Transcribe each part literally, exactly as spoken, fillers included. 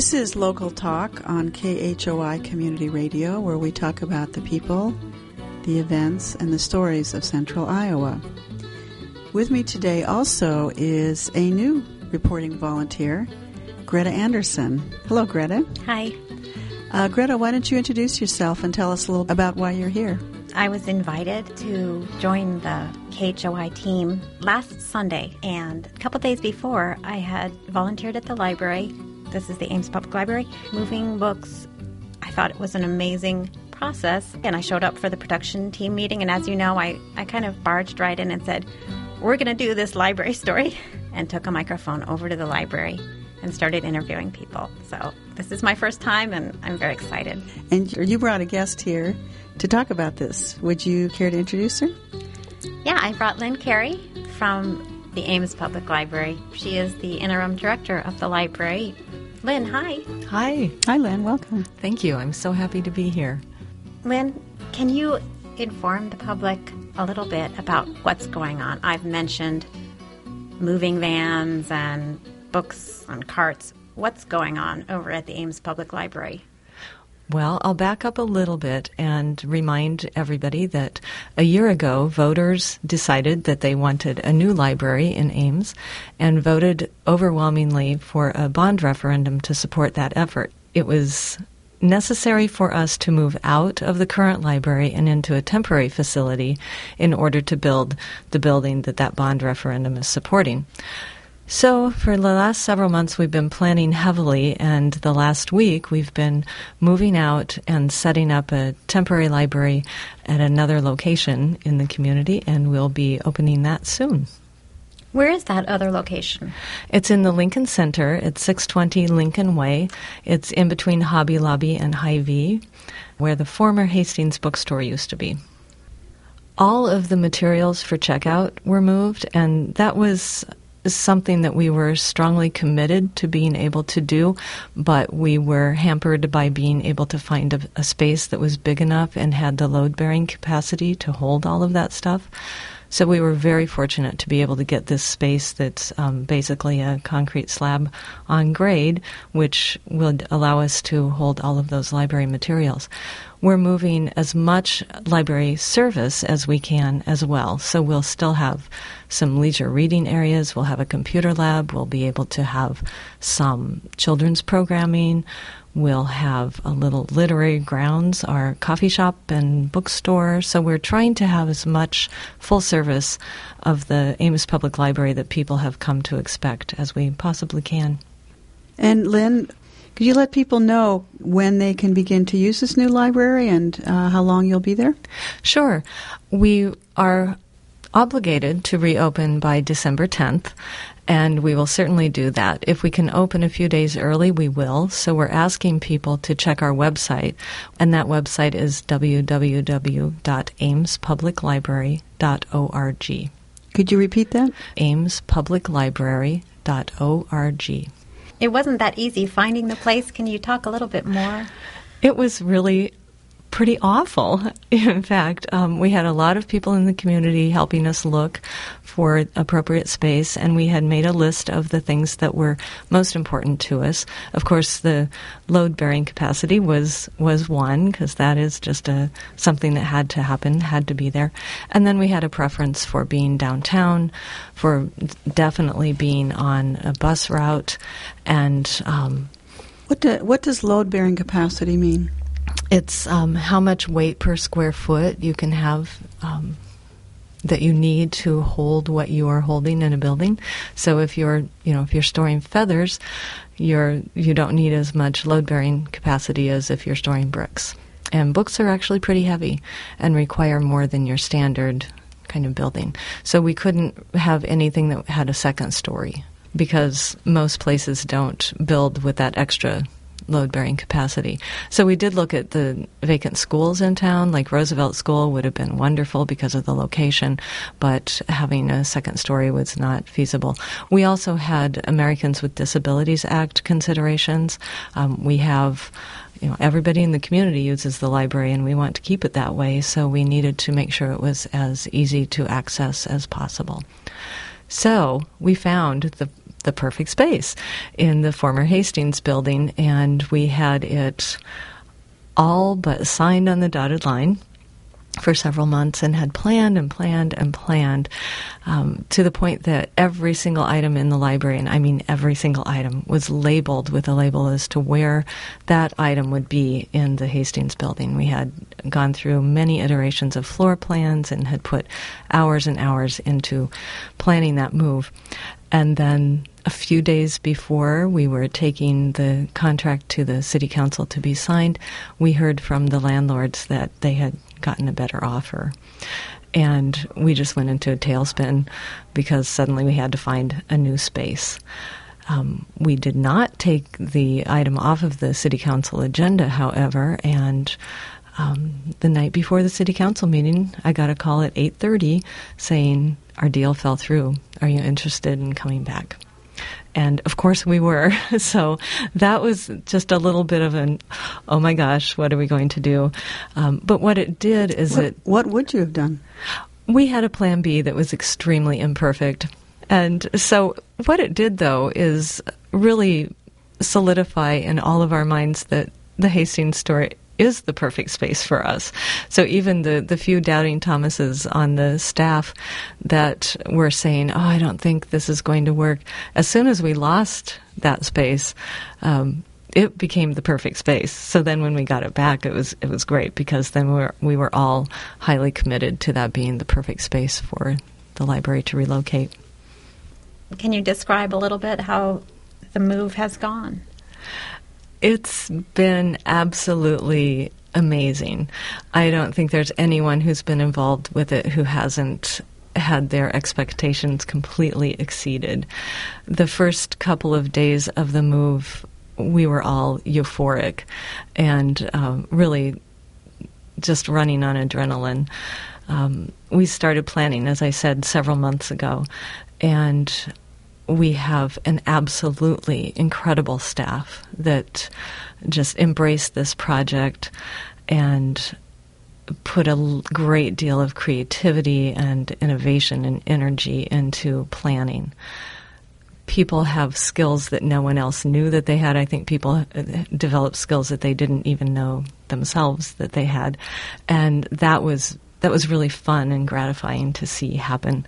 This is Local Talk on K H O I Community Radio, where we talk about the people, the events, and the stories of Central Iowa. With me today also is a new reporting volunteer, Greta Anderson. Hello, Greta. Hi. Uh, Greta, why don't you introduce yourself and tell us a little about why you're here? I was invited to join the K H O I team last Sunday, and a couple days before, I had volunteered at the library. This is the Ames Public Library, moving books. I thought it was an amazing process, and I showed up for the production team meeting, and as you know, I, I kind of barged right in and said, we're going to do this library story, and took a microphone over to the library and started interviewing people. So this is my first time, and I'm very excited. And you brought a guest here to talk about this. Would you care to introduce her? Yeah, I brought Lynn Carey from the Ames Public Library. She is the interim director of the library. Lynn, hi. Hi. Hi, Lynn. Welcome. Thank you. I'm so happy to be here. Lynn, can you inform the public a little bit about what's going on? I've mentioned moving vans and books on carts. What's going on over at the Ames Public Library? Well, I'll back up a little bit and remind everybody that a year ago, voters decided that they wanted a new library in Ames and voted overwhelmingly for a bond referendum to support that effort. It was necessary for us to move out of the current library and into a temporary facility in order to build the building that that bond referendum is supporting. So for the last several months, we've been planning heavily, and the last week we've been moving out and setting up a temporary library at another location in the community, and we'll be opening that soon. Where is that other location? It's in the Lincoln Center at six twenty Lincoln Way. It's in between Hobby Lobby and Hy-Vee, where the former Hastings bookstore used to be. All of the materials for checkout were moved, and that was something that we were strongly committed to being able to do, but we were hampered by being able to find a, a space that was big enough and had the load-bearing capacity to hold all of that stuff. So we were very fortunate to be able to get this space that's um, basically a concrete slab on grade, which would allow us to hold all of those library materials. We're moving as much library service as we can as well. So we'll still have some leisure reading areas. We'll have a computer lab. We'll be able to have some children's programming. We'll have a little literary grounds, our coffee shop and bookstore. So we're trying to have as much full service of the Ames Public Library that people have come to expect as we possibly can. And Lynn, could you let people know when they can begin to use this new library and uh, how long you'll be there? Sure. We are obligated to reopen by December tenth, and we will certainly do that. If we can open a few days early, we will. So we're asking people to check our website, and that website is w w w dot ames public library dot org. Could you repeat that? ames public library dot org. It wasn't that easy finding the place. Can you talk a little bit more? It was really pretty awful. In fact, um, we had a lot of people in the community helping us look for appropriate space, and we had made a list of the things that were most important to us. Of course, the load-bearing capacity was was one, because that is just a something that had to happen, had to be there. And then we had a preference for being downtown, for definitely being on a bus route, and um, what do, what does load-bearing capacity mean? It's um, how much weight per square foot you can have um, that you need to hold what you are holding in a building. So if you're, you know, if you're storing feathers, you're you don't need as much load-bearing capacity as if you're storing bricks. And books are actually pretty heavy and require more than your standard kind of building. So we couldn't have anything that had a second story because most places don't build with that extra load-bearing capacity. So we did look at the vacant schools in town, like Roosevelt School would have been wonderful because of the location, but having a second story was not feasible. We also had Americans with Disabilities Act considerations. Um, we have, you know, everybody in the community uses the library, and we want to keep it that way, so we needed to make sure it was as easy to access as possible. So we found the the perfect space in the former Hastings building, and we had it all but signed on the dotted line for several months and had planned and planned and planned um, to the point that every single item in the library, and I mean every single item, was labeled with a label as to where that item would be in the Hastings building. We had gone through many iterations of floor plans and had put hours and hours into planning that move. And then a few days before we were taking the contract to the city council to be signed, we heard from the landlords that they had gotten a better offer. And we just went into a tailspin because suddenly we had to find a new space. Um, we did not take the item off of the city council agenda, however, and um, the night before the city council meeting, I got a call at eight thirty saying, our deal fell through. Are you interested in coming back? And of course we were. So that was just a little bit of an, oh my gosh, what are we going to do? Um, but what it did is what, it... What would you have done? We had a plan B that was extremely imperfect. And so what it did, though, is really solidify in all of our minds that the Hastings store is the perfect space for us. So even the, the few doubting Thomases on the staff that were saying, oh, I don't think this is going to work, as soon as we lost that space, um, it became the perfect space. So then when we got it back, it was it was great because then we were, we were all highly committed to that being the perfect space for the library to relocate. Can you describe a little bit how the move has gone? It's been absolutely amazing. I don't think there's anyone who's been involved with it who hasn't had their expectations completely exceeded. The first couple of days of the move, we were all euphoric and um, really just running on adrenaline. Um, we started planning, as I said, several months ago, and we have an absolutely incredible staff that just embraced this project and put a great deal of creativity and innovation and energy into planning. People have skills that no one else knew that they had. I think people developed skills that they didn't even know themselves that they had. And that was that was really fun and gratifying to see happen.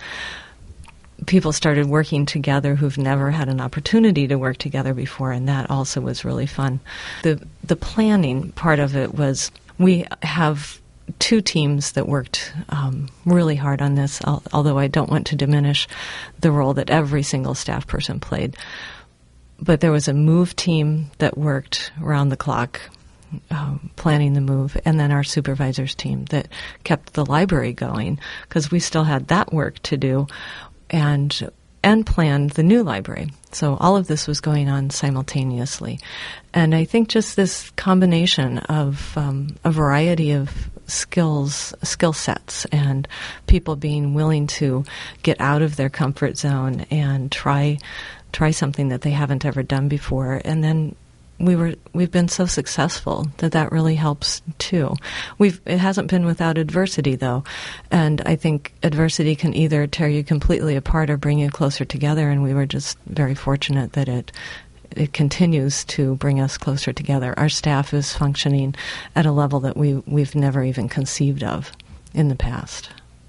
People started working together who've never had an opportunity to work together before, and that also was really fun. The the planning part of it was, we have two teams that worked um, really hard on this, al- although I don't want to diminish the role that every single staff person played. But there was a move team that worked around the clock, Um, planning the move, and then our supervisors team that kept the library going because we still had that work to do, and and planned the new library. So all of this was going on simultaneously. And I think just this combination of um, a variety of skills, skill sets, and people being willing to get out of their comfort zone and try try something that they haven't ever done before, and then we were we've been so successful that that really helps too. We've it hasn't been without adversity though, and I think adversity can either tear you completely apart or bring you closer together. And we were just very fortunate that it it continues to bring us closer together. Our staff is functioning at a level that we we've never even conceived of in the past.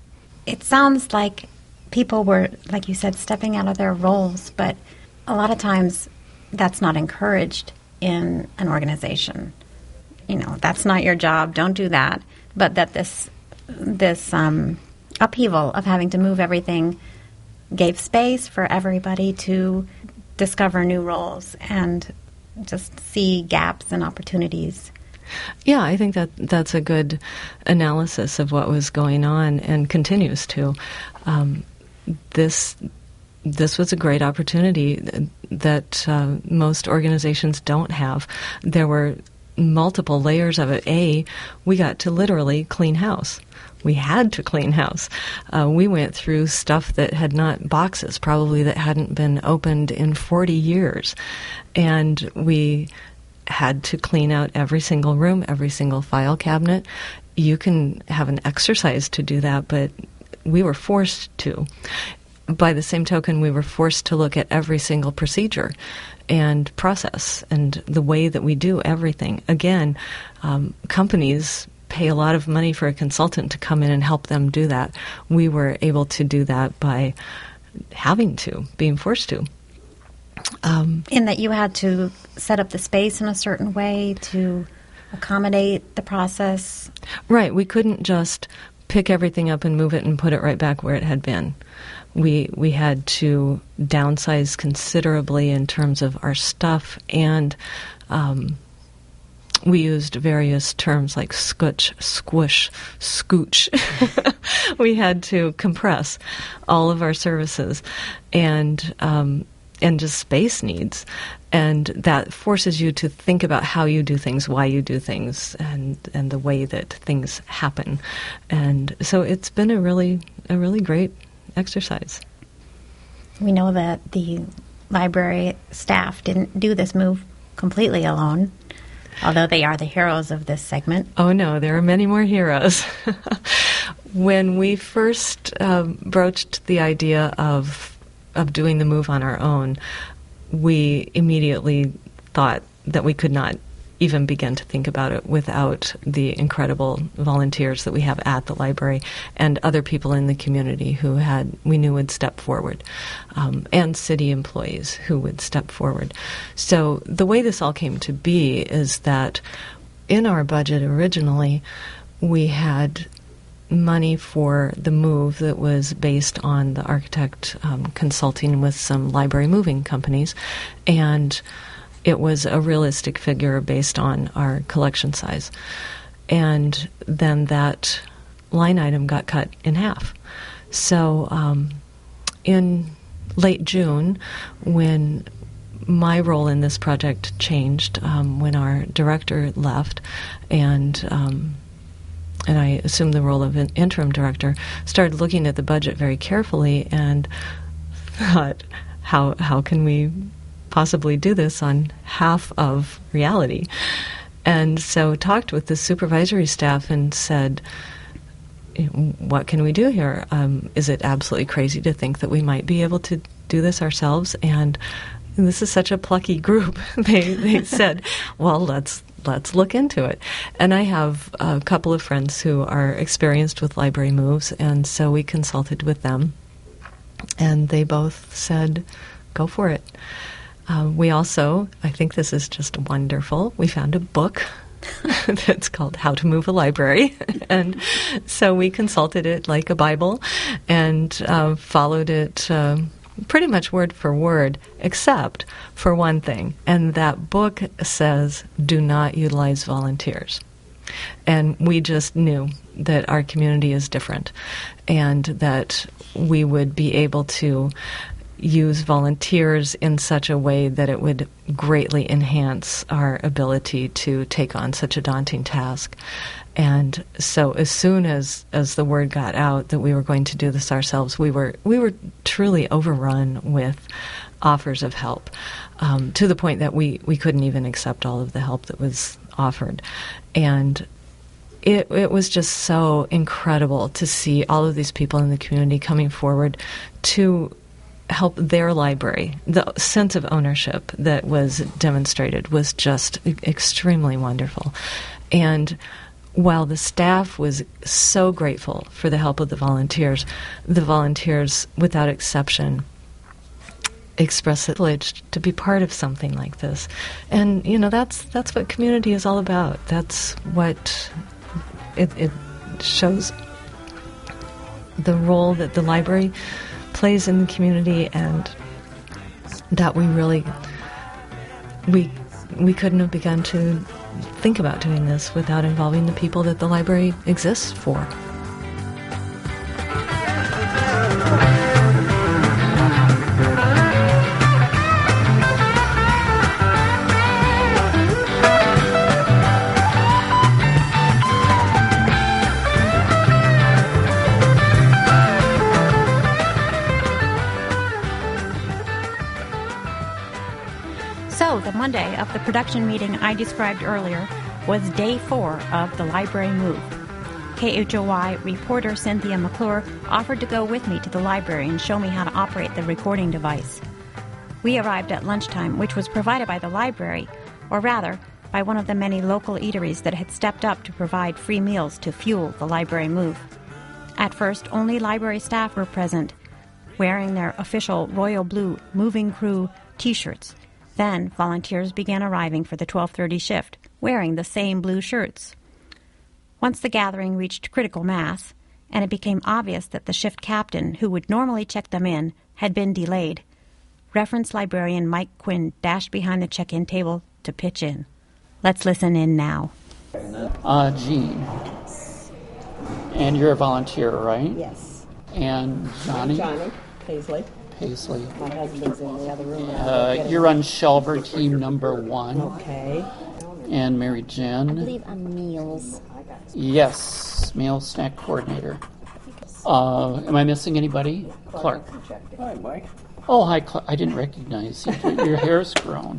It sounds like people were, like you said, stepping out of their roles, but a lot of times that's not encouraged in an organization. You know, that's not your job, don't do that. But that this this um, upheaval of having to move everything gave space for everybody to discover new roles and just see gaps and opportunities. Yeah, I think that that's a good analysis of what was going on and continues to. Um, this This was a great opportunity that uh, most organizations don't have. There were multiple layers of it. A, we got to literally clean house. We had to clean house. Uh, we went through stuff that had not, boxes probably that hadn't been opened in forty years. And we had to clean out every single room, every single file cabinet. You can have an exercise to do that, but we were forced to. by the same token, we were forced to look at every single procedure and process and the way that we do everything. Again, um, companies pay a lot of money for a consultant to come in and help them do that. We were able to do that by having to, being forced to. Um, in that you had to set up the space in a certain way to accommodate the process? Right. We couldn't just pick everything up and move it and put it right back where it had been. We we had to downsize considerably in terms of our stuff, and um, we used various terms like scutch, squish, scooch. We had to compress all of our services and um, and just space needs. And that forces you to think about how you do things, why you do things, and, and the way that things happen. And so it's been a really a really great exercise. We know that the library staff didn't do this move completely alone, although they are the heroes of this segment. Oh, no, there are many more heroes. When we first um, broached the idea of of doing the move on our own, we immediately thought that we could not even begin to think about it without the incredible volunteers that we have at the library and other people in the community who had we knew would step forward, um, and city employees who would step forward. So the way this all came to be is that in our budget originally, we had money for the move that was based on the architect um, consulting with some library moving companies, and it was a realistic figure based on our collection size. And then that line item got cut in half. So um, in late June, when my role in this project changed, um, when our director left and um, and I assumed the role of an interim director, started looking at the budget very carefully and thought, how how can we possibly do this on half of reality? And so talked with the supervisory staff and said, what can we do here? Um, is it absolutely crazy to think that we might be able to do this ourselves? And this is such a plucky group. They they said, well, let's let's look into it. And I have a couple of friends who are experienced with library moves, and so we consulted with them, and they both said, go for it. Uh, we also, I think this is just wonderful, we found a book that's called How to Move a Library. And so we consulted it like a Bible and uh, followed it uh, pretty much word for word, except for one thing. And that book says, do not utilize volunteers. And we just knew that our community is different and that we would be able to use volunteers in such a way that it would greatly enhance our ability to take on such a daunting task. And so as soon as, as the word got out that we were going to do this ourselves, we were we were truly overrun with offers of help, um, to the point that we, we couldn't even accept all of the help that was offered. And it it was just so incredible to see all of these people in the community coming forward to help their library. The sense of ownership that was demonstrated was just extremely wonderful. And while the staff was so grateful for the help of the volunteers, the volunteers, without exception, expressed the privilege to be part of something like this. And, you know, that's that's what community is all about. That's what it, it shows the role that the library plays in the community, and that we really, we we couldn't have begun to think about doing this without involving the people that the library exists for. So, the Monday of the production meeting I described earlier was day four of the library move. K H O Y reporter Cynthia McClure offered to go with me to the library and show me how to operate the recording device. We arrived at lunchtime, which was provided by the library, or rather, by one of the many local eateries that had stepped up to provide free meals to fuel the library move. At first, only library staff were present, wearing their official royal blue moving crew T-shirts. Then, volunteers began arriving for the twelve thirty shift, wearing the same blue shirts. Once the gathering reached critical mass, and it became obvious that the shift captain, who would normally check them in, had been delayed, reference librarian Mike Quinn dashed behind the check-in table to pitch in. Let's listen in now. Uh, Jean. And you're a volunteer, right? Yes. And Johnny? Johnny Paisley. Paisley. My husband's in the other room. Uh, you're on Shelver team number one. Okay. And Mary Jen? I believe I'm meals. Yes, meal snack coordinator. Uh, am I missing anybody? Clark. Hi, Mike. Oh, hi, Clark. I didn't recognize you. Your hair's grown.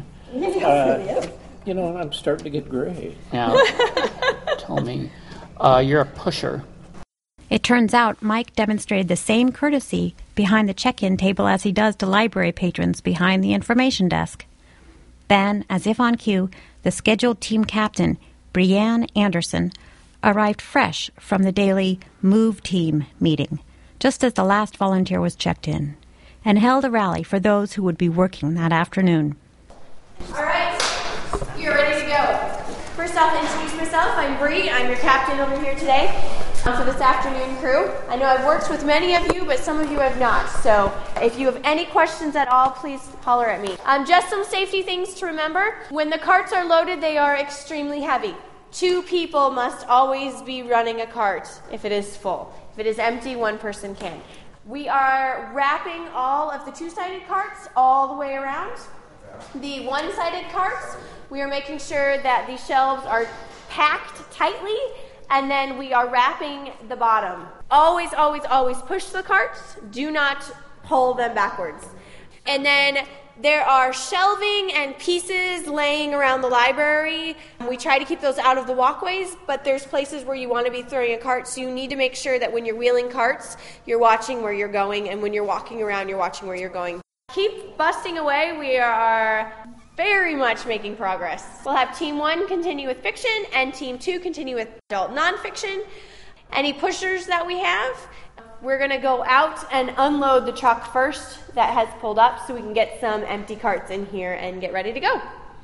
Uh, you know, I'm starting to get gray. Yeah. Tell me. Uh, you're a pusher. It turns out Mike demonstrated the same courtesy behind the check-in table as he does to library patrons behind the information desk. Then, as if on cue, the scheduled team captain, Brianne Anderson, arrived fresh from the daily Move Team meeting, just as the last volunteer was checked in, and held a rally for those who would be working that afternoon. All right, you're ready to go. First off, introduce myself. I'm Bree. I'm your captain over here today um, for this afternoon crew. I know I've worked with many of you, but some of you have not. So if you have any questions at all, please holler at me. Um, just some safety things to remember. When the carts are loaded, they are extremely heavy. Two people must always be running a cart if it is full. If it is empty, one person can. We are wrapping all of the two-sided carts all the way around. The one-sided carts, we are making sure that the shelves are packed tightly, and then we are wrapping the bottom. Always, always, always push the carts. Do not pull them backwards. And then there are shelving and pieces laying around the library. We try to keep those out of the walkways, but there's places where you want to be throwing a cart, so you need to make sure that when you're wheeling carts, you're watching where you're going, and when you're walking around, you're watching where you're going. Keep busting away. We are very much making progress. We'll have Team one continue with fiction, and Team two continue with adult nonfiction. Any pushers that we have, we're going to go out and unload the truck first that has pulled up so we can get some empty carts in here and get ready to go.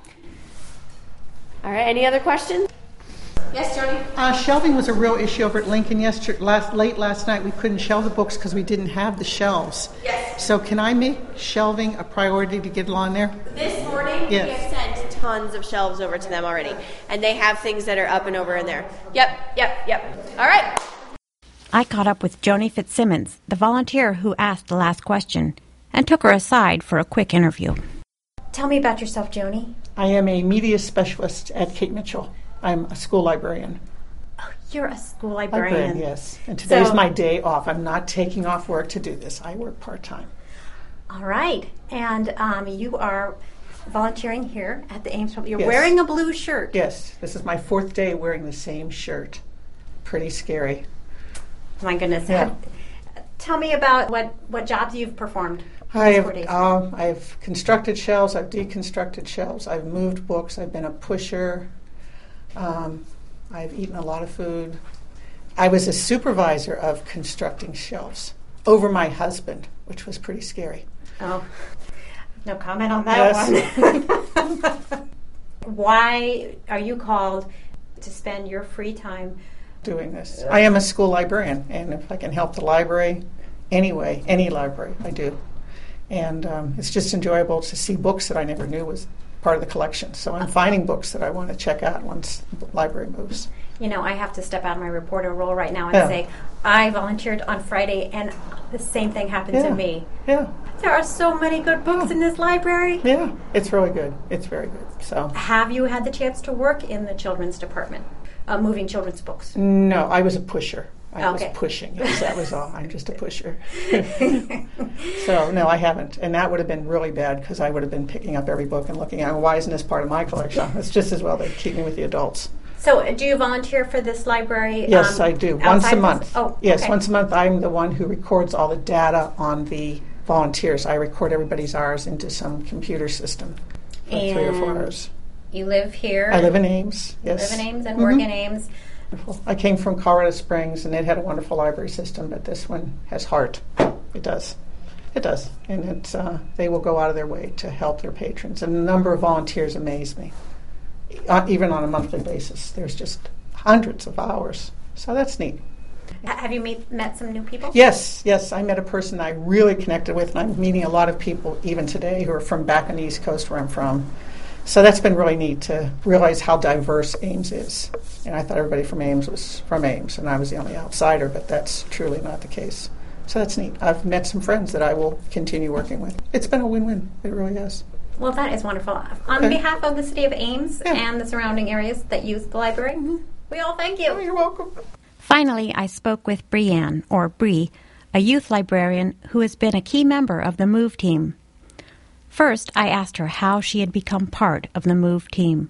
All right, any other questions? Yes, Johnny? Uh, shelving was a real issue over at Lincoln yesterday. Last, late last night, we couldn't shelve the books because we didn't have the shelves. Yes. So can I make shelving a priority to get it on there? This morning, yes. We have sent tons of shelves over to them already, and they have things that are up and over in there. Yep, yep, yep. All right. I caught up with Joni Fitzsimmons, the volunteer who asked the last question, and took her aside for a quick interview. Tell me about yourself, Joni. I am a media specialist at Kate Mitchell. I'm a school librarian. Oh, you're a school librarian. Librarian, yes. And today's so, my day off. I'm not taking off work to do this. I work part-time. All right. And um, you are volunteering here at the Ames Pub. You're yes. wearing a blue shirt. Yes. This is my fourth day wearing the same shirt. Pretty scary. My goodness. Yeah. Tell me about what, what jobs you've performed. I have, um, I've constructed shelves, I've deconstructed shelves, I've moved books, I've been a pusher, um, I've eaten a lot of food. I was a supervisor of constructing shelves over my husband, which was pretty scary. Oh, no comment on that yes. one. Why are you called to spend your free time doing this? I am a school librarian, and if I can help the library anyway, any library, I do. And um, it's just enjoyable to see books that I never knew was part of the collection. So I'm finding books that I want to check out once the library moves. You know, I have to step out of my reporter role right now and yeah. say, I volunteered on Friday, and the same thing happened yeah. to me. Yeah. There are so many good books yeah. in this library. Yeah, it's really good. It's very good. So, have you had the chance to work in the children's department, uh, moving children's books? No, I was a pusher. I okay. was pushing. Yes, that was all. I'm just a pusher. So, no, I haven't. And that would have been really bad because I would have been picking up every book and looking at, why isn't this part of my collection? It's just as well they keep me with the adults. So, do you volunteer for this library? Yes, um, I do. Once outside a of month. this- Oh, yes, okay. once a month. I'm the one who records all the data on the volunteers. I record everybody's hours into some computer system for three or four And hours. You live here. I live in Ames. Yes. Live in Ames and Mhm. work in Ames. I came from Colorado Springs, and it had a wonderful library system, but this one has heart. It does. It does. And it's, uh, they will go out of their way to help their patrons. And the number of volunteers amaze me, uh, even on a monthly basis. There's just hundreds of hours. So that's neat. Ha- Have you meet, met some new people? Yes, yes. I met a person I really connected with, and I'm meeting a lot of people even today who are from back on the East Coast where I'm from. So that's been really neat to realize how diverse Ames is. And I thought everybody from Ames was from Ames, and I was the only outsider, but that's truly not the case. So that's neat. I've met some friends that I will continue working with. It's been a win-win. It really has. Well, that is wonderful. On Okay. behalf of the city of Ames Yeah. and the surrounding areas that use the library, we all thank you. Oh, you're welcome. Finally, I spoke with Brianne, or Bree, a youth librarian who has been a key member of the MOVE team. First, I asked her how she had become part of the MOVE team.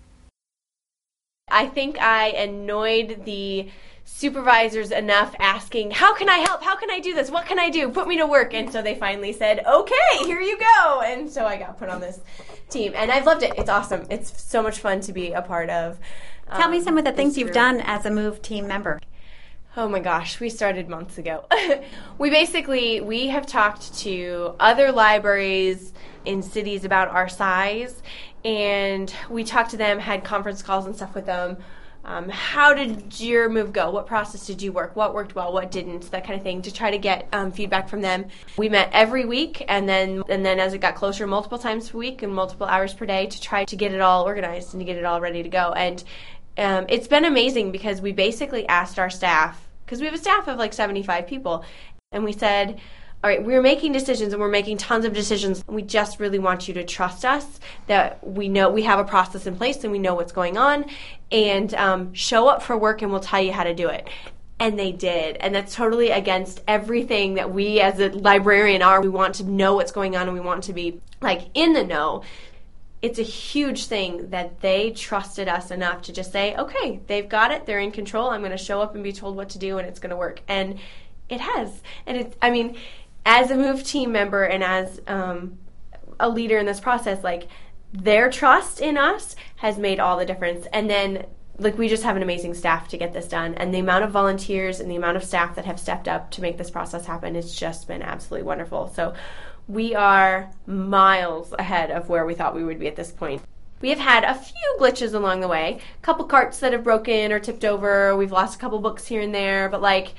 I think I annoyed the supervisors enough asking, how can I help? How can I do this? What can I do? Put me to work. And so they finally said, okay, here you go. And so I got put on this team. And I've loved it. It's awesome. It's so much fun to be a part of. Um, Tell me some of the things this you've group. done as a MOVE team member. Oh my gosh, we started months ago. we basically, we have talked to other libraries in cities about our size, and we talked to them, had conference calls and stuff with them. Um, how did your move go? What process did you work? What worked well? What didn't? That kind of thing, to try to get um, feedback from them. We met every week, and then and then as it got closer, multiple times per week and multiple hours per day to try to get it all organized and to get it all ready to go. And um, it's been amazing because we basically asked our staff, because we have a staff of like seventy-five people, and we said, all right, we're making decisions and we're making tons of decisions. We just really want you to trust us, that we know we have a process in place and we know what's going on, and um, show up for work and we'll tell you how to do it. And they did. And that's totally against everything that we as a librarian are. We want to know what's going on and we want to be like in the know. It's a huge thing that they trusted us enough to just say, okay, they've got it, they're in control, I'm going to show up and be told what to do and it's going to work. And it has. And it's, I mean, as a MOVE team member and as um, a leader in this process, like, their trust in us has made all the difference. And then, like, we just have an amazing staff to get this done. And the amount of volunteers and the amount of staff that have stepped up to make this process happen, it's just been absolutely wonderful. So we are miles ahead of where we thought we would be at this point. We have had a few glitches along the way. A couple carts that have broken or tipped over. We've lost a couple books here and there. But, like,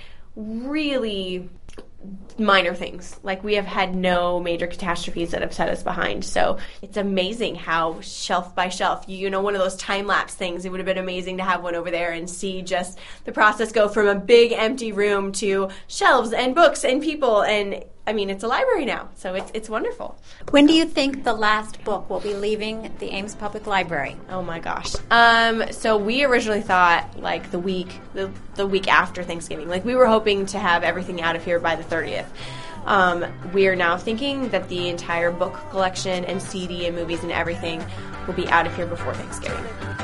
really minor things. Like, we have had no major catastrophes that have set us behind. So it's amazing how shelf by shelf, you know, one of those time-lapse things, it would have been amazing to have one over there and see just the process go from a big empty room to shelves and books and people. And I mean, it's a library now, so it's it's wonderful. When do you think the last book will be leaving the Ames Public Library? Oh my gosh. Um, so we originally thought like the week the, the week after Thanksgiving. Like, we were hoping to have everything out of here by the thirtieth. Um, we are now thinking that the entire book collection and C D and movies and everything will be out of here before Thanksgiving.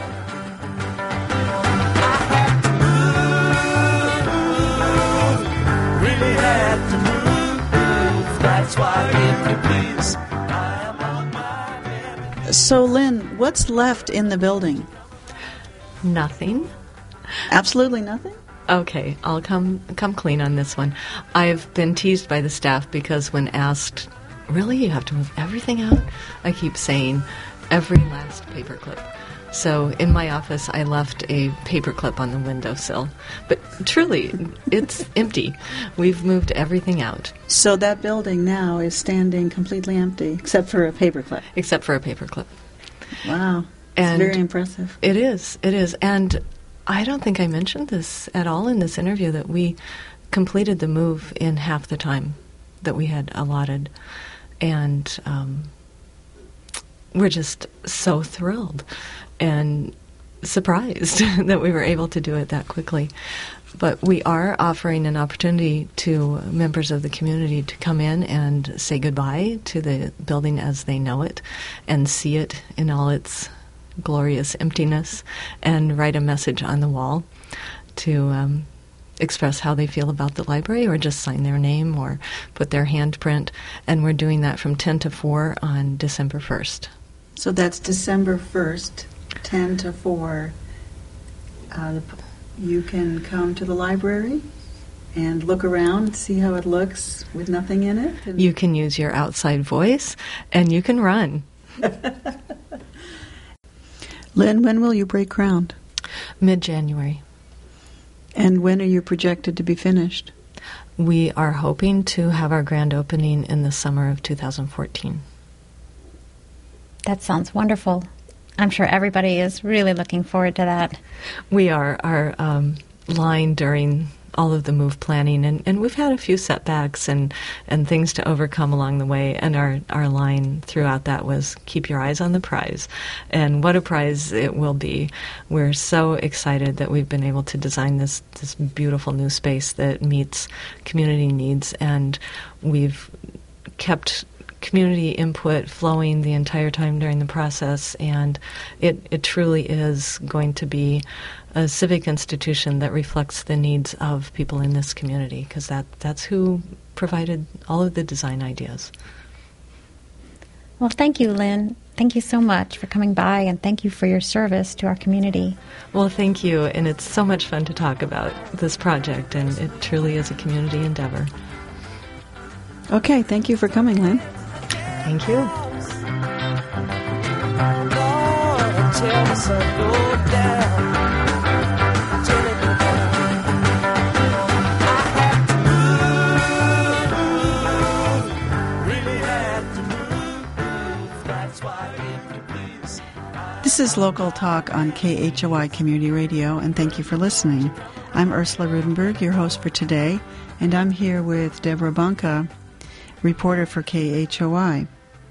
Really had to move. That's why, if you please, I am on my way. So, Lynn, what's left in the building? Nothing. Absolutely nothing? Okay, I'll come come clean on this one. I've been teased by the staff because when asked, really, you have to move everything out? I keep saying every last paperclip. So in my office, I left a paperclip on the windowsill. But truly, it's empty. We've moved everything out. So that building now is standing completely empty, except for a paperclip. Except for a paperclip. Wow. And it's very impressive. It is. It is. And I don't think I mentioned this at all in this interview, that we completed the move in half the time that we had allotted. And um, we're just so thrilled and surprised that we were able to do it that quickly. But we are offering an opportunity to members of the community to come in and say goodbye to the building as they know it and see it in all its glorious emptiness and write a message on the wall to um, express how they feel about the library, or just sign their name or put their handprint. And we're doing that from ten to four on December first. So that's December first, ten to four. Uh, you can come to the library and look around, see how it looks with nothing in it. And you can use your outside voice, and you can run. Lynn, when will you break ground? Mid-January. And when are you projected to be finished? We are hoping to have our grand opening in the summer of two thousand fourteen. That sounds wonderful. I'm sure everybody is really looking forward to that. We are. Our um, line during all of the move planning, and, and we've had a few setbacks and, and things to overcome along the way, and our, our line throughout that was keep your eyes on the prize. And what a prize it will be. We're so excited that we've been able to design this, this beautiful new space that meets community needs, and we've kept community input flowing the entire time during the process, and it, it truly is going to be a civic institution that reflects the needs of people in this community, because that, that's who provided all of the design ideas. Well, thank you, Lynn. Thank you so much for coming by, and thank you for your service to our community. Well, thank you, and it's so much fun to talk about this project, and it truly is a community endeavor. Okay, thank you for coming, Lynn. Thank you. This is Local Talk on K H O I Community Radio, and thank you for listening. I'm Ursula Rudenberg, your host for today, and I'm here with Deborah Bonka, reporter for K H O I.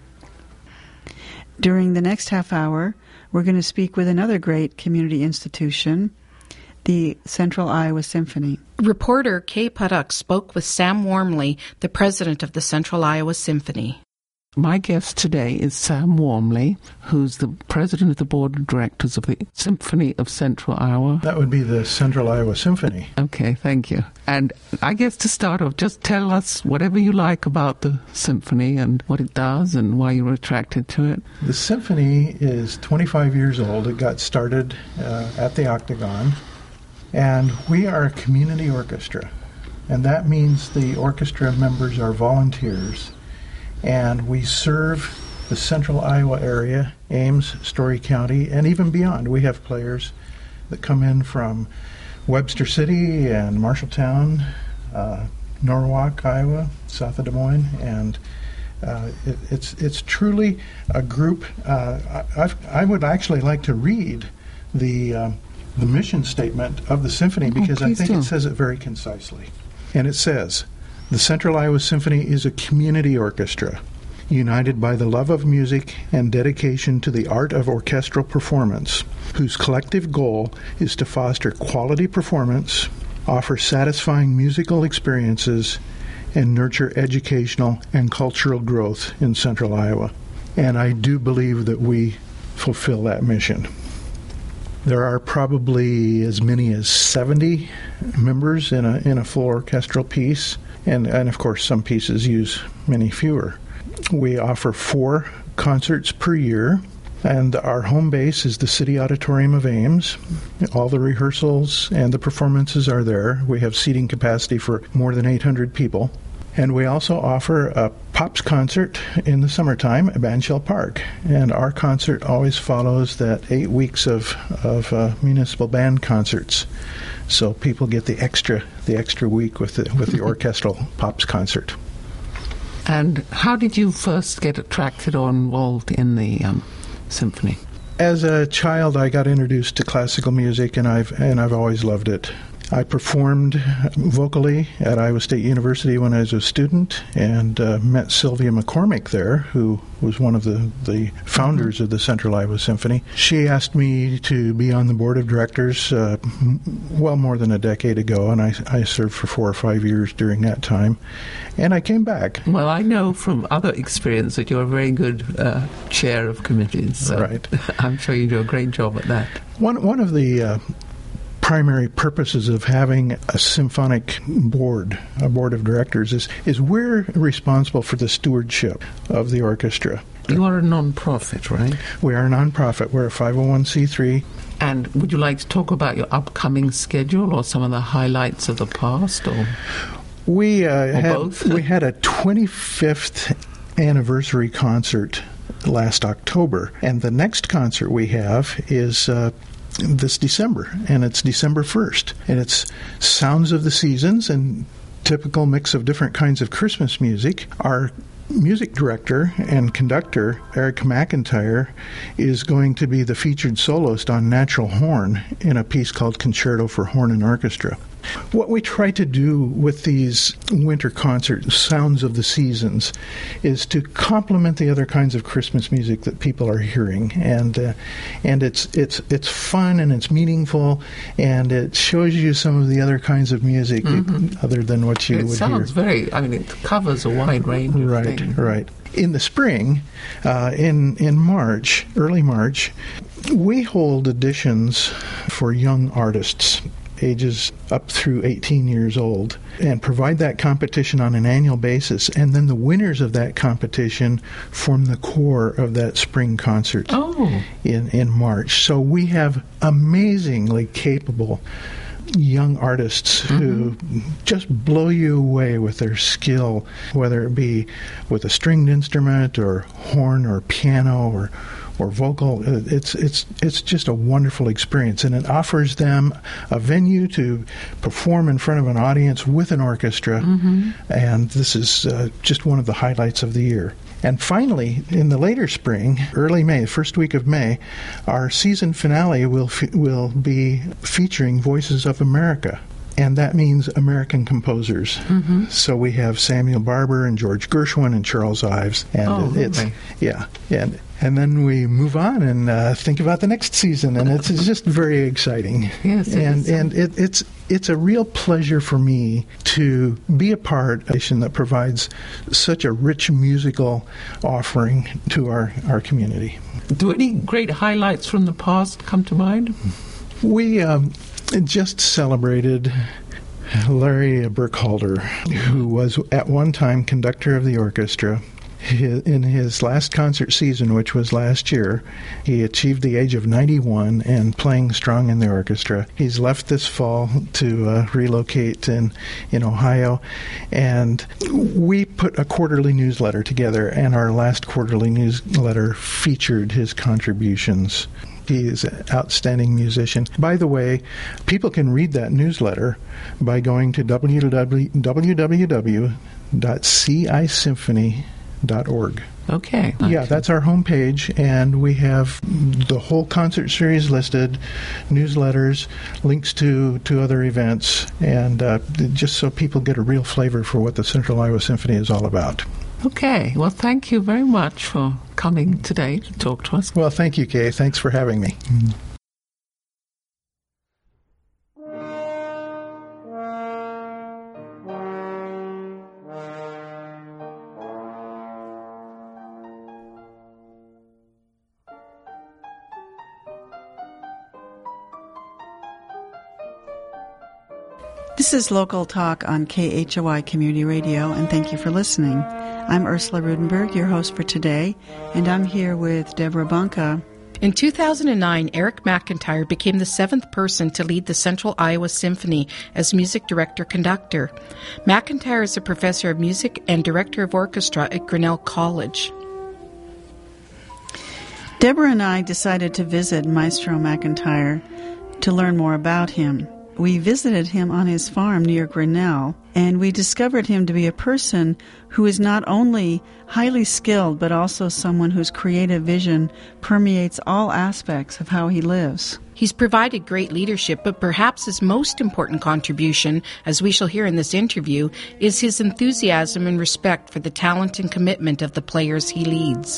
During the next half hour, we're going to speak with another great community institution, the Central Iowa Symphony. Reporter Kay Puttock spoke with Sam Wormley, the president of the Central Iowa Symphony. My guest today is Sam Wormley, who's the president of the board of directors of the Symphony of Central Iowa. That would be the Central Iowa Symphony. Okay, thank you. And I guess to start off, just tell us whatever you like about the symphony and what it does and why you were attracted to it. The symphony is twenty-five years old. It got started uh, at the Octagon, and we are a community orchestra, and that means the orchestra members are volunteers. And we serve the central Iowa area, Ames, Story County, and even beyond. We have players that come in from Webster City and Marshalltown, uh, Norwalk, Iowa, south of Des Moines, and uh, it, it's it's truly a group. Uh, I, I would actually like to read the uh, the mission statement of the symphony, because oh, I think do. it says it very concisely. And it says, the Central Iowa Symphony is a community orchestra, united by the love of music and dedication to the art of orchestral performance, whose collective goal is to foster quality performance, offer satisfying musical experiences, and nurture educational and cultural growth in Central Iowa. And I do believe that we fulfill that mission. There are probably as many as seventy members in a in a full orchestral piece. And, and, of course, some pieces use many fewer. We offer four concerts per year, and our home base is the City Auditorium of Ames. All the rehearsals and the performances are there. We have seating capacity for more than eight hundred people. And we also offer a Pops concert in the summertime at Banshell Park. And our concert always follows that eight weeks of, of uh, municipal band concerts. So people get the extra the extra week with the, with the orchestral Pops concert. And how did you first get attracted or involved in the um, symphony? As a child, I got introduced to classical music, and I've and I've always loved it. I performed vocally at Iowa State University when I was a student, and uh, met Sylvia McCormick there, who was one of the, the founders of the Central Iowa Symphony. She asked me to be on the board of directors uh, well more than a decade ago, and I, I served for four or five years during that time, and I came back. Well, I know from other experience that you're a very good uh, chair of committees. So right. I'm sure you do a great job at that. One, one of the uh, primary purposes of having a symphonic board, a board of directors, is, is we're responsible for the stewardship of the orchestra. You are a non-profit, right? We are a non-profit. We're a five oh one c three. And would you like to talk about your upcoming schedule or some of the highlights of the past? Or we uh, or had both? we had a twenty-fifth anniversary concert last October, and the next concert we have is uh, this December, and it's December first, and it's Sounds of the Seasons and typical mix of different kinds of Christmas music. Our music director and conductor, Eric McIntyre, is going to be the featured soloist on natural horn in a piece called Concerto for Horn and Orchestra. What we try to do with these winter concerts, Sounds of the Seasons, is to complement the other kinds of Christmas music that people are hearing, and uh, and it's it's it's fun and it's meaningful, and it shows you some of the other kinds of music Mm-hmm. other than what you it would sounds hear. very, I mean, it covers a wide range of Right, things. right. In the spring, uh, in in March, early March, we hold auditions for young artists, ages up through eighteen years old, and provide that competition on an annual basis. And then the winners of that competition form the core of that spring concert oh. in, in March. So we have amazingly capable young artists mm-hmm. who just blow you away with their skill, whether it be with a stringed instrument or horn or piano or or vocal. It's it's it's just a wonderful experience, and it offers them a venue to perform in front of an audience with an orchestra, mm-hmm. and this is uh, just one of the highlights of the year. And finally, in the later spring, early May, first week of May, our season finale will f- will be featuring Voices of America. And that means American composers. Mm-hmm. So we have Samuel Barber and George Gershwin and Charles Ives. And oh, it's okay. yeah. And and then we move on and uh, think about the next season, and it's, it's just very exciting. Yes, it and is. and it, it's it's a real pleasure for me to be a part of a station that provides such a rich musical offering to our, our community. Do any great highlights from the past come to mind? We um, just celebrated Larry Burkhalter, who was at one time conductor of the orchestra. In his last concert season, which was last year, he achieved the age of ninety-one and playing strong in the orchestra. He's left this fall to uh, relocate in, in Ohio, and we put a quarterly newsletter together, and our last quarterly newsletter featured his contributions. He is an outstanding musician. By the way, people can read that newsletter by going to w w w dot c i symphony dot org. Okay. Yeah, that's our homepage, and we have the whole concert series listed, newsletters, links to, to other events, and uh, just so people get a real flavor for what the Central Iowa Symphony is all about. Okay. Well, thank you very much for coming today to talk to us. Well, thank you, Kay. Thanks for having me. This is Local Talk on K H O I Community Radio, and thank you for listening. I'm Ursula Rudenberg, your host for today, and I'm here with Deborah Bunka. In two thousand nine, Eric McIntyre became the seventh person to lead the Central Iowa Symphony as music director-conductor. McIntyre is a professor of music and director of orchestra at Grinnell College. Deborah and I decided to visit Maestro McIntyre to learn more about him. We visited him on his farm near Grinnell, and we discovered him to be a person who is not only highly skilled, but also someone whose creative vision permeates all aspects of how he lives. He's provided great leadership, but perhaps his most important contribution, as we shall hear in this interview, is his enthusiasm and respect for the talent and commitment of the players he leads.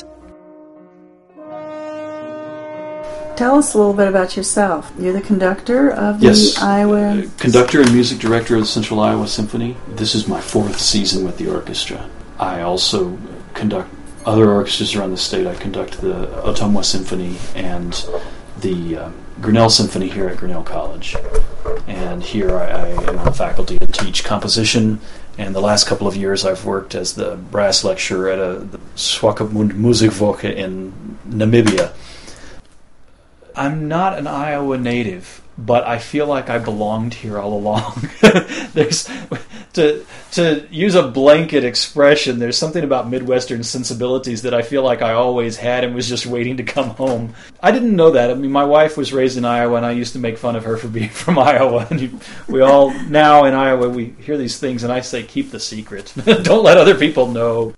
Tell us a little bit about yourself. You're the conductor of the yes, Iowa... Uh, conductor and music director of the Central Iowa Symphony. This is my fourth season with the orchestra. I also conduct other orchestras around the state. I conduct the Ottumwa Symphony and the uh, Grinnell Symphony here at Grinnell College. And here I, I am on faculty and teach composition. And the last couple of years I've worked as the brass lecturer at a, the Swakopmund Musikwoche in Namibia. I'm not an Iowa native, but I feel like I belonged here all along. There's to to use a blanket expression, there's something about Midwestern sensibilities that I feel like I always had and was just waiting to come home. I didn't know that. I mean, my wife was raised in Iowa, and I used to make fun of her for being from Iowa. And we all, now in Iowa, we hear these things, and I say, keep the secret. Don't let other people know.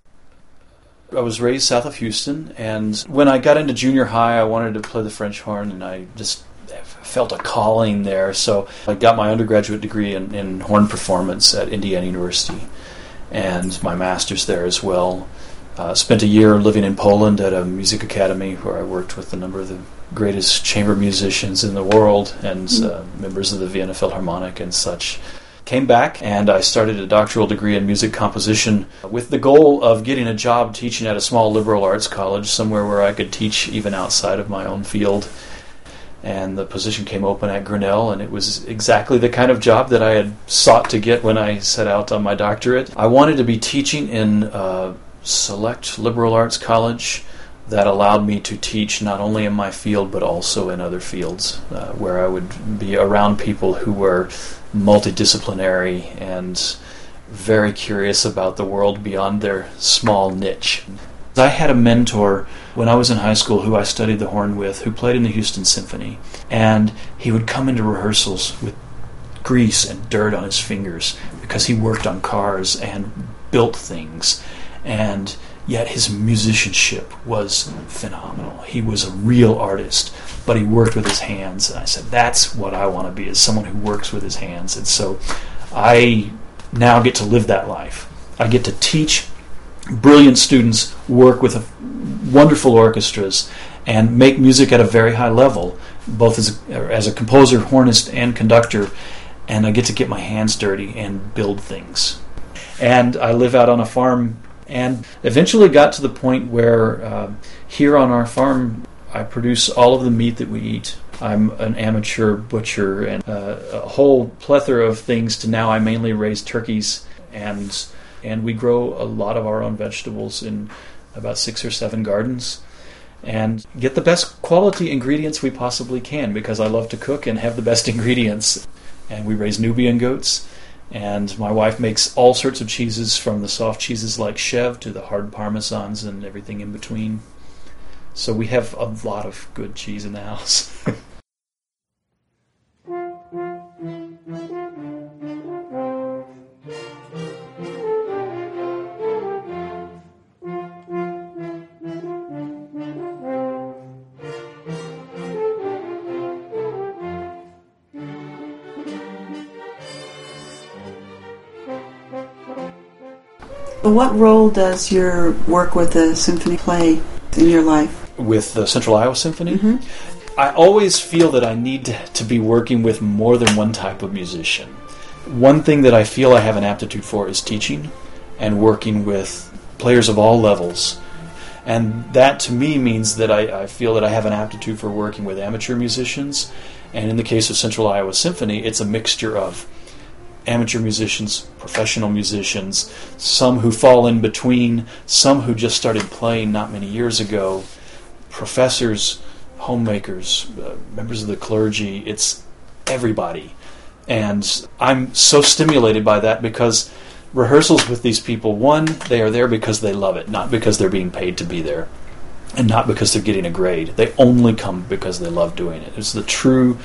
I was raised south of Houston, and when I got into junior high, I wanted to play the French horn, and I just felt a calling there. So I got my undergraduate degree in, in horn performance at Indiana University, and my master's there as well. Uh, spent a year living in Poland at a music academy where I worked with a number of the greatest chamber musicians in the world and uh, members of the Vienna Philharmonic and such. Came back, and I started a doctoral degree in music composition with the goal of getting a job teaching at a small liberal arts college, somewhere where I could teach even outside of my own field. And the position came open at Grinnell, and it was exactly the kind of job that I had sought to get when I set out on my doctorate. I wanted to be teaching in a select liberal arts college that allowed me to teach not only in my field but also in other fields, uh, where I would be around people who were multidisciplinary and very curious about the world beyond their small niche. I had a mentor when I was in high school who I studied the horn with, who played in the Houston Symphony, and he would come into rehearsals with grease and dirt on his fingers because he worked on cars and built things, and yet his musicianship was phenomenal. He was a real artist, but he worked with his hands. And I said, that's what I want to be, is someone who works with his hands. And so I now get to live that life. I get to teach brilliant students, work with a, wonderful orchestras, and make music at a very high level, both as a, as a composer, hornist, and conductor. And I get to get my hands dirty and build things. And I live out on a farm, and eventually got to the point where uh, here on our farm I produce all of the meat that we eat. I'm an amateur butcher and uh, a whole plethora of things to now I mainly raise turkeys, and and we grow a lot of our own vegetables in about six or seven gardens and get the best quality ingredients we possibly can because I love to cook and have the best ingredients. And we raise Nubian goats. And my wife makes all sorts of cheeses, from the soft cheeses like Chev to the hard parmesans and everything in between. So we have a lot of good cheese in the house. What role does your work with the symphony play in your life? With the Central Iowa Symphony? Mm-hmm. I always feel that I need to, to be working with more than one type of musician. One thing that I feel I have an aptitude for is teaching and working with players of all levels. And that to me means that I, I feel that I have an aptitude for working with amateur musicians. And in the case of Central Iowa Symphony, it's a mixture of amateur musicians, professional musicians, some who fall in between, some who just started playing not many years ago, professors, homemakers, uh, members of the clergy. It's everybody. And I'm so stimulated by that because rehearsals with these people, one, they are there because they love it, not because they're being paid to be there, and not because they're getting a grade. They only come because they love doing it. It's the true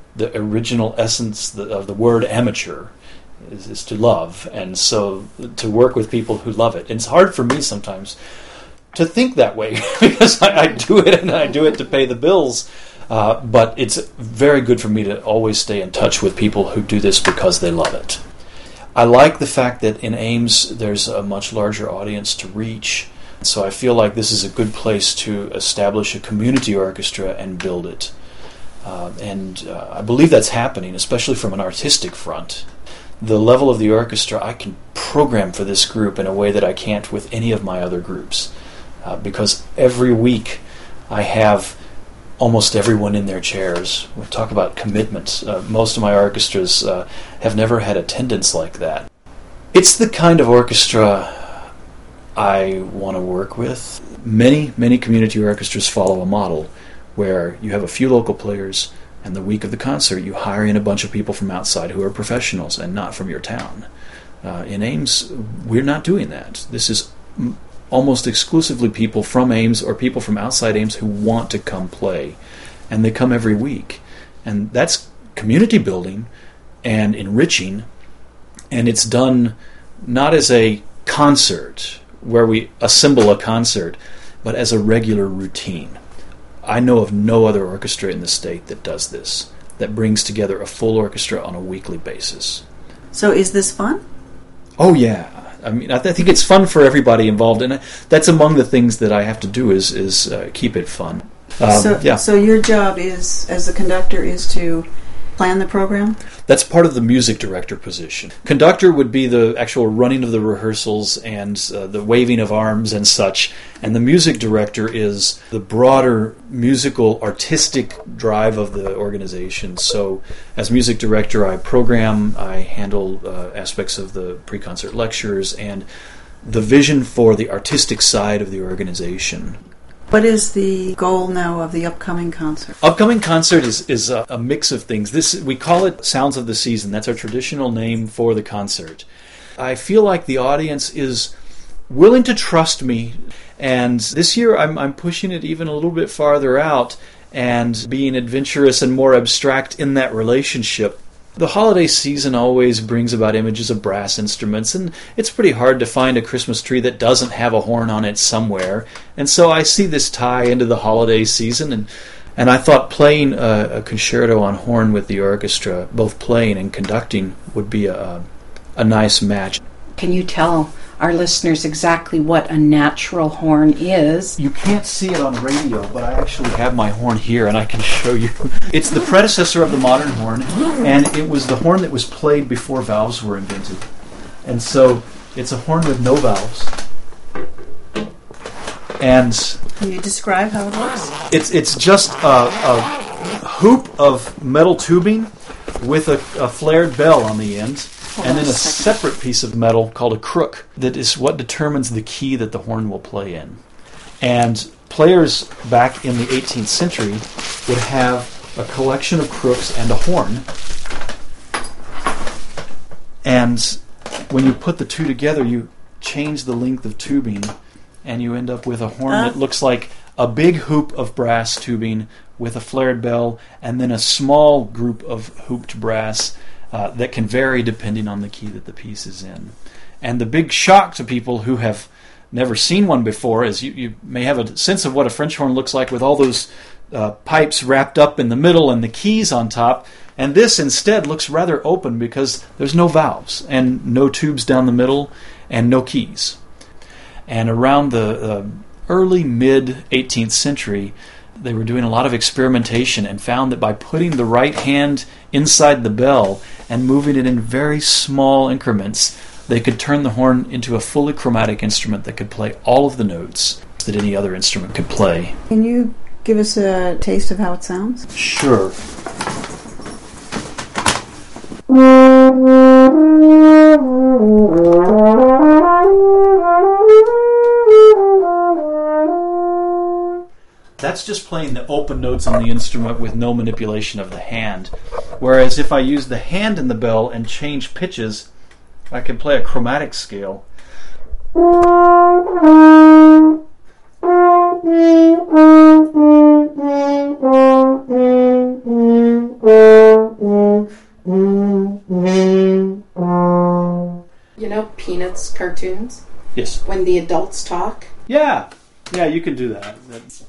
the original essence of the word amateur is, is to love, and so to work with people who love it. And it's hard for me sometimes to think that way because I, I do it and I do it to pay the bills. Uh, but it's very good for me to always stay in touch with people who do this because they love it. I like the fact that in Ames there's a much larger audience to reach, so I feel like this is a good place to establish a community orchestra and build it. Uh, and uh, I believe that's happening, especially from an artistic front. The level of the orchestra, I can program for this group in a way that I can't with any of my other groups, uh, because every week I have almost everyone in their chairs. We talk about commitment. Uh, most of my orchestras uh, have never had attendance like that. It's the kind of orchestra I want to work with. Many, many community orchestras follow a model where you have a few local players, and the week of the concert you hire in a bunch of people from outside who are professionals and not from your town. Uh, in Ames, we're not doing that. This is m- almost exclusively people from Ames or people from outside Ames who want to come play, and they come every week. And that's community building and enriching, and it's done not as a concert where we assemble a concert, but as a regular routine. I know of no other orchestra in the state that does this, that brings together a full orchestra on a weekly basis. So is this fun? Oh yeah. I mean, I, th- I think it's fun for everybody involved, and that's among the things that I have to do is is uh, keep it fun. Um, so, yeah. so your job is, as a conductor, is to plan the program? That's part of the music director position. Conductor would be the actual running of the rehearsals and uh, the waving of arms and such, and the music director is the broader musical, artistic drive of the organization. So as music director, I program, I handle uh, aspects of the pre-concert lectures, and the vision for the artistic side of the organization. What is the goal now of the upcoming concert? Upcoming concert is, is a, a mix of things. This we call it Sounds of the Season. That's our traditional name for the concert. I feel like the audience is willing to trust me, and this year I'm, I'm pushing it even a little bit farther out and being adventurous and more abstract in that relationship. The holiday season always brings about images of brass instruments, and it's pretty hard to find a Christmas tree that doesn't have a horn on it somewhere. And so I see this tie into the holiday season, and and I thought playing a, a concerto on horn with the orchestra, both playing and conducting, would be a, a nice match. Can you tell our listeners exactly what a natural horn is? You can't see it on radio, but I actually have my horn here, and I can show you. It's the predecessor of the modern horn, and it was the horn that was played before valves were invented. And so it's a horn with no valves. And can you describe how it looks? It's it's just a, a hoop of metal tubing with a, a flared bell on the end. And then a separate piece of metal called a crook that is what determines the key that the horn will play in. And players back in the eighteenth century would have a collection of crooks and a horn. And when you put the two together, you change the length of tubing, and you end up with a horn uh. that looks like a big hoop of brass tubing with a flared bell, and then a small group of hooped brass Uh, that can vary depending on the key that the piece is in. And the big shock to people who have never seen one before is you, you may have a sense of what a French horn looks like with all those uh, pipes wrapped up in the middle and the keys on top. And this instead looks rather open because there's no valves and no tubes down the middle and no keys. And around the uh, early mid-eighteenth century, they were doing a lot of experimentation and found that by putting the right hand inside the bell and moving it in very small increments, they could turn the horn into a fully chromatic instrument that could play all of the notes that any other instrument could play. Can you give us a taste of how it sounds? Sure. That's just playing the open notes on the instrument with no manipulation of the hand. Whereas if I use the hand in the bell and change pitches, I can play a chromatic scale. that's cartoons? Yes. When the adults talk? Yeah. Yeah, you can do that. That's...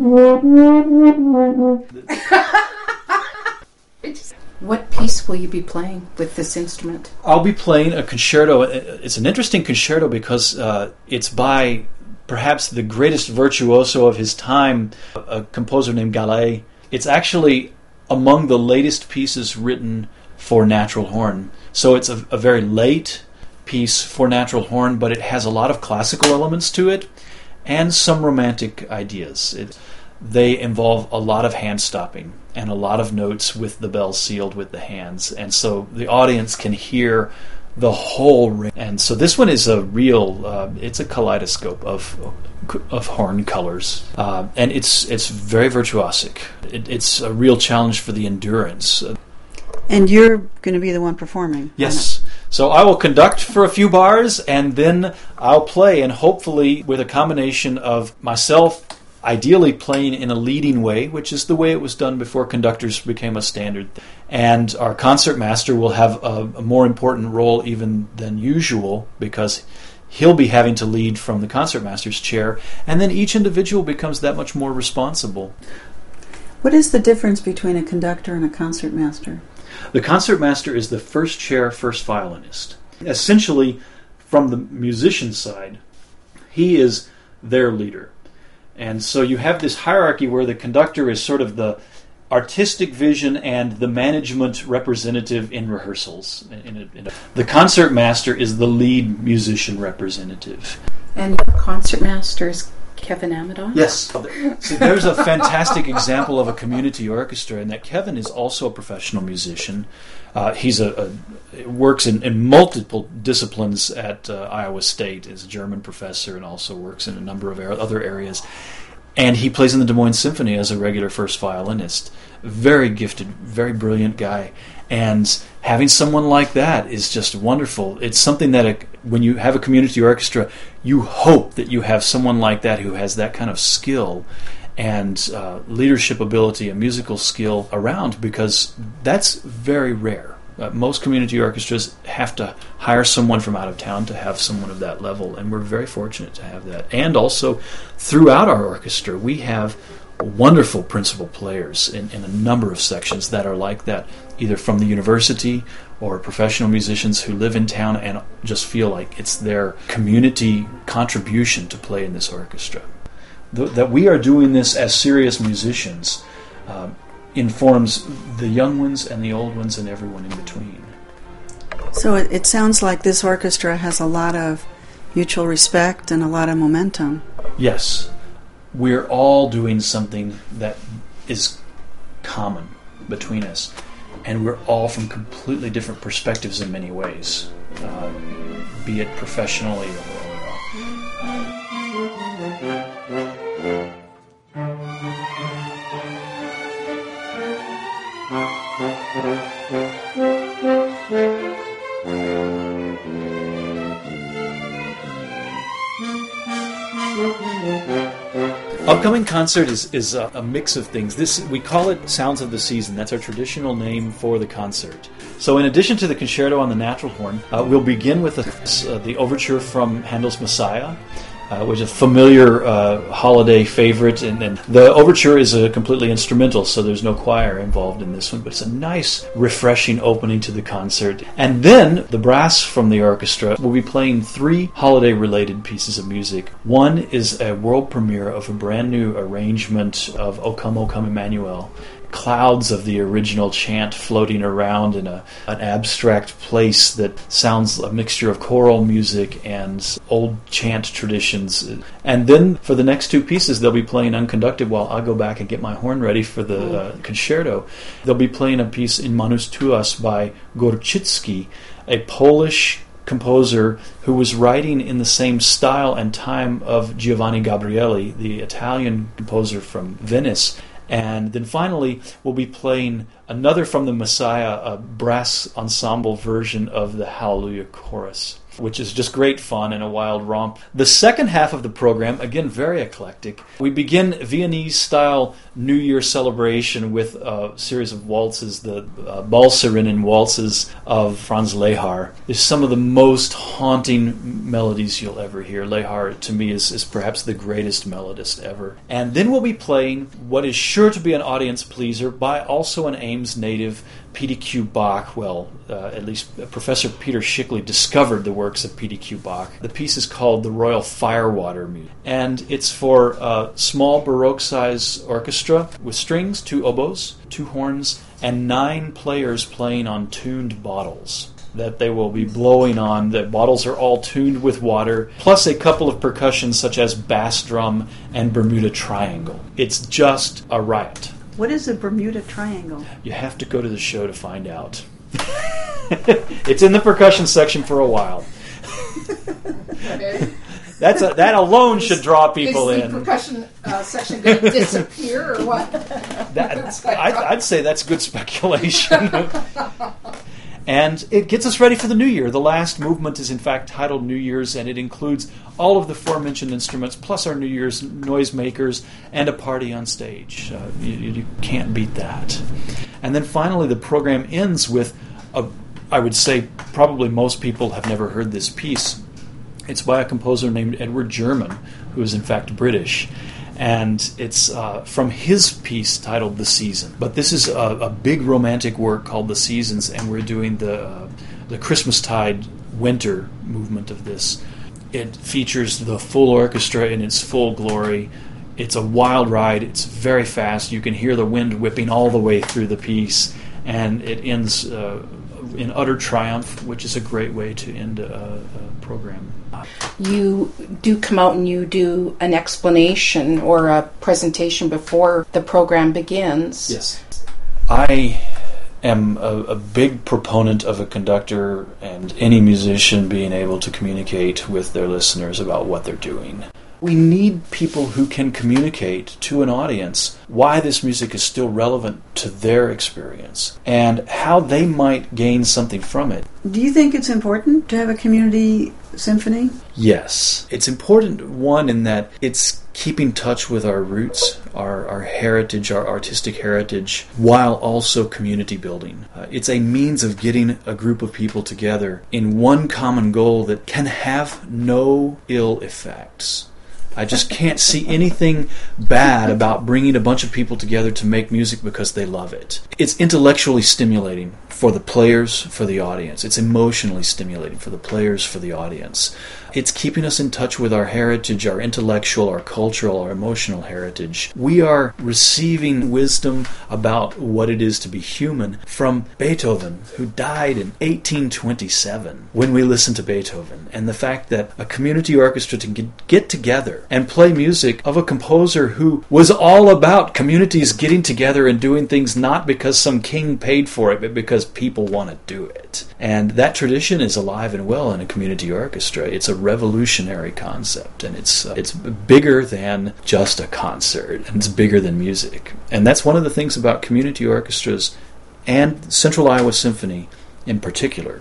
What piece will you be playing with this instrument? I'll be playing a concerto. It's an interesting concerto because uh, it's by perhaps the greatest virtuoso of his time, a composer named Gallet. It's actually among the latest pieces written for natural horn. So it's a, a very late piece for natural horn, but it has a lot of classical elements to it and some romantic ideas. It, they involve a lot of hand stopping and a lot of notes with the bells sealed with the hands, and so the audience can hear the whole ring. And so this one is a real, uh, it's a kaleidoscope of of horn colors, uh, and it's it's very virtuosic. It, it's a real challenge for the endurance. And you're going to be the one performing. Yes. So I will conduct for a few bars, and then I'll play, and hopefully with a combination of myself ideally playing in a leading way, which is the way it was done before conductors became a standard. And our concertmaster will have a, a more important role even than usual, because he'll be having to lead from the concertmaster's chair, and then each individual becomes that much more responsible. What is the difference between a conductor and a concertmaster? The concertmaster is the first chair, first violinist. Essentially, from the musician side, he is their leader. And so you have this hierarchy where the conductor is sort of the artistic vision and the management representative in rehearsals. In a, in a, the concertmaster is the lead musician representative. And your concertmaster is Kevin Amadon? Yes. So there's a fantastic example of a community orchestra, in that Kevin is also a professional musician. Uh, he's a, a works in, in multiple disciplines at uh, Iowa State. Is a German professor and also works in a number of er- other areas. And he plays in the Des Moines Symphony as a regular first violinist. Very gifted, very brilliant guy. And having someone like that is just wonderful. It's something that a, when you have a community orchestra, you hope that you have someone like that who has that kind of skill and uh, leadership ability and musical skill around, because that's very rare. Uh, most community orchestras have to hire someone from out of town to have someone of that level, and we're very fortunate to have that. And also, throughout our orchestra, we have wonderful principal players in, in a number of sections that are like that, either from the university or professional musicians who live in town and just feel like it's their community contribution to play in this orchestra. The, that we are doing this as serious musicians uh, informs the young ones and the old ones and everyone in between. So it, it sounds like this orchestra has a lot of mutual respect and a lot of momentum. Yes. We're all doing something that is common between us, and we're all from completely different perspectives in many ways, uh, be it professionally or uh, Upcoming concert is, is a, a mix of things. This we call it Sounds of the Season. That's our traditional name for the concert. So in addition to the concerto on the natural horn, uh, we'll begin with the, uh, the overture from Handel's Messiah, uh, which is a familiar uh, holiday favorite. And, and the overture is a completely instrumental, so there's no choir involved in this one, but it's a nice, refreshing opening to the concert. And then the brass from the orchestra will be playing three holiday-related pieces of music. One is a world premiere of a brand new arrangement of O Come, O Come Emmanuel. Clouds of the original chant floating around in a an abstract place that sounds a mixture of choral music and old chant traditions. And then for the next two pieces, they'll be playing unconducted while I go back and get my horn ready for the uh, concerto. They'll be playing a piece in Manus Tuas by Gorczycki, a Polish composer who was writing in the same style and time of Giovanni Gabrieli, the Italian composer from Venice. And then finally, we'll be playing another from the Messiah, a brass ensemble version of the Hallelujah Chorus. which is just great fun and a wild romp. The second half of the program, again, very eclectic. We begin Viennese-style New Year celebration with a series of waltzes, the uh, Balserinnen waltzes of Franz Lehár. They're some of the most haunting melodies you'll ever hear. Lehár, to me, is, is perhaps the greatest melodist ever. And then we'll be playing what is sure to be an audience pleaser by also an Ames native, P D Q Bach. Well, uh, at least Professor Peter Schickley discovered the works of P D Q Bach. The piece is called the Royal Firewater Music, and it's for a small Baroque-size orchestra with strings, two oboes, two horns, and nine players playing on tuned bottles that they will be blowing on. The bottles are all tuned with water, plus a couple of percussions such as bass drum and Bermuda triangle. It's just a riot. What is a Bermuda triangle? You have to go to the show to find out. It's in the percussion section for a while. That's a, that alone should draw people is the in. Percussion uh, section going to disappear or what? That, I'd, I'd say that's good speculation. And it gets us ready for the New Year. The last movement is in fact titled New Year's, and it includes all of the aforementioned instruments, plus our New Year's noisemakers, and a party on stage. Uh, you, you can't beat that. And then finally the program ends with, a, I would say probably most people have never heard this piece. It's by a composer named Edward German, who is in fact British. And it's uh, from his piece titled The Season. But this is a, a big romantic work called The Seasons, and we're doing the uh, the Christmastide winter movement of this. It features the full orchestra in its full glory. It's a wild ride. It's very fast. You can hear the wind whipping all the way through the piece, and it ends uh, in utter triumph, which is a great way to end a, a program. You do come out and you do an explanation or a presentation before the program begins. Yes. I am a, a big proponent of a conductor and any musician being able to communicate with their listeners about what they're doing. We need people who can communicate to an audience why this music is still relevant to their experience and how they might gain something from it. Do you think it's important to have a community symphony? Yes. It's important, one, in that it's keeping touch with our roots, our, our heritage, our artistic heritage, while also community building. Uh, it's a means of getting a group of people together in one common goal that can have no ill effects. I just can't see anything bad about bringing a bunch of people together to make music because they love it. It's intellectually stimulating for the players, for the audience. It's emotionally stimulating for the players, for the audience. It's keeping us in touch with our heritage, our intellectual, our cultural, our emotional heritage. We are receiving wisdom about what it is to be human from Beethoven, who died in eighteen twenty-seven, when we listen to Beethoven. And the fact that a community orchestra can get together and play music of a composer who was all about communities getting together and doing things not because some king paid for it, but because people want to do it. And that tradition is alive and well in a community orchestra. It's a revolutionary concept, and it's uh, it's bigger than just a concert, and it's bigger than music. And that's one of the things about community orchestras and Central Iowa Symphony in particular.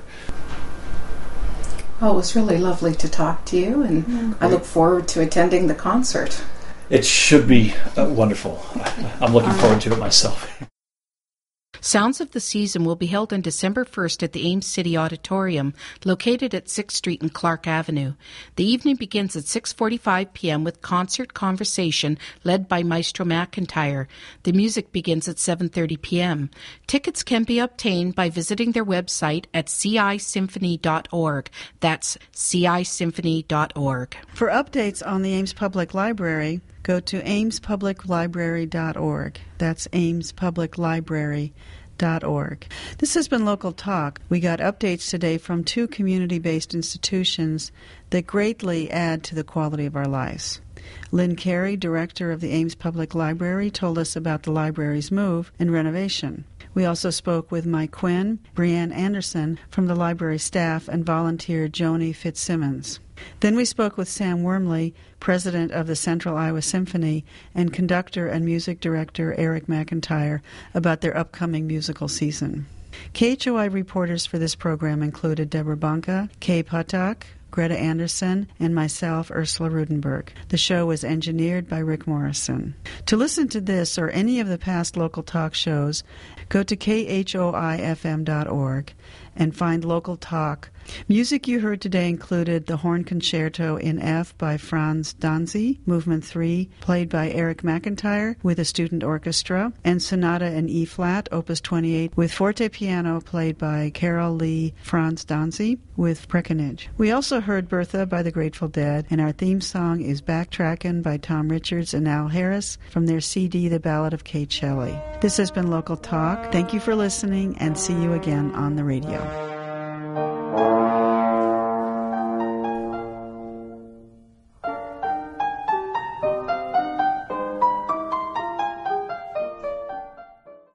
Oh, it was really lovely to talk to you, and mm-hmm. I look forward to attending the concert. It should be uh, wonderful. I'm looking forward to it myself. Sounds of the Season will be held on December first at the Ames City Auditorium, located at sixth Street and Clark Avenue. The evening begins at six forty-five p.m. with concert conversation led by Maestro McIntyre. The music begins at seven thirty p.m. Tickets can be obtained by visiting their website at c i symphony dot org. That's c i symphony dot org. For updates on the Ames Public Library, go to ames public library dot org. That's ames public library dot org. This has been Local Talk. We got updates today from two community-based institutions that greatly add to the quality of our lives. Lynn Carey, director of the Ames Public Library, told us about the library's move and renovation. We also spoke with Mike Quinn, Brianne Anderson from the library staff, and volunteer Joni Fitzsimmons. Then we spoke with Sam Wormley, president of the Central Iowa Symphony, and conductor and music director Eric McIntyre about their upcoming musical season. K H O I reporters for this program included Deborah Bunka, Kay Patak, Greta Anderson, and myself, Ursula Rudenberg. The show was engineered by Rick Morrison. To listen to this or any of the past local talk shows, go to K H O I F M dot org and find Local Talk. Music you heard today included the Horn Concerto in F by Franz Danzi, Movement three, played by Eric McIntyre with a student orchestra, and Sonata in E-flat, Opus twenty-eight, with forte piano played by Carol Lee Franz Danzi with Breckenridge. We also heard Bertha by the Grateful Dead, and our theme song is Backtrackin' by Tom Richards and Al Harris from their C D The Ballad of Kate Shelley. This has been Local Talk. Thank you for listening, and see you again on the radio.